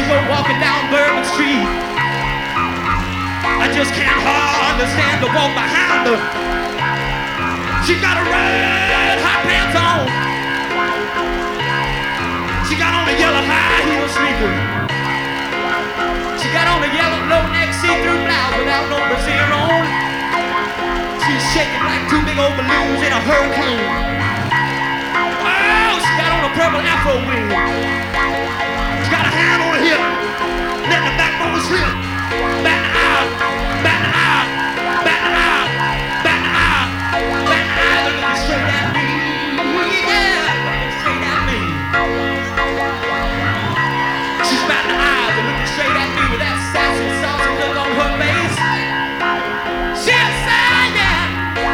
She go walking down Bourbon Street. I just can't hardly stand to walk behind her. She got a red hot pants on. She got on a yellow high heel sneaker. She got on a yellow low neck see-through blouse without no brassiere on. She's shaking like two big old balloons in a hurricane. Oh, she got on a purple afro wig. She got a hand on her hip, letting the backbone slip. Back the aisle, back the aisle, back the aisle, back the aisle, back the aisle, looking straight at me. Yeah, looking straight at me. She's back the aisle, looking straight at me with that sassy, saucy look on her face. She'll say, yeah,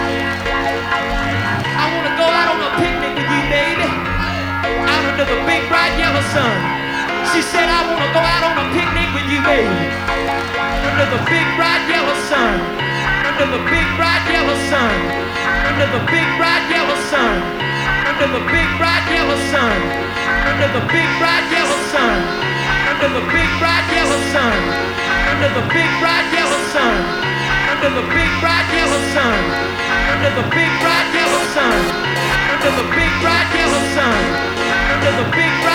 I wanna go out on a picnic with you, baby, out under the big bright yellow sun. She said, I wanna go out on a picnic with you, baby, under the big bright yellow sun, under the big bright yellow sun, under the big bright yellow sun, under the big bright yellow sun, under the big bright yellow sun, under the big bright yellow sun, under the big bright yellow sun, under the big bright yellow sun, under the big bright yellow sun, under the big bright yellow sun, under the big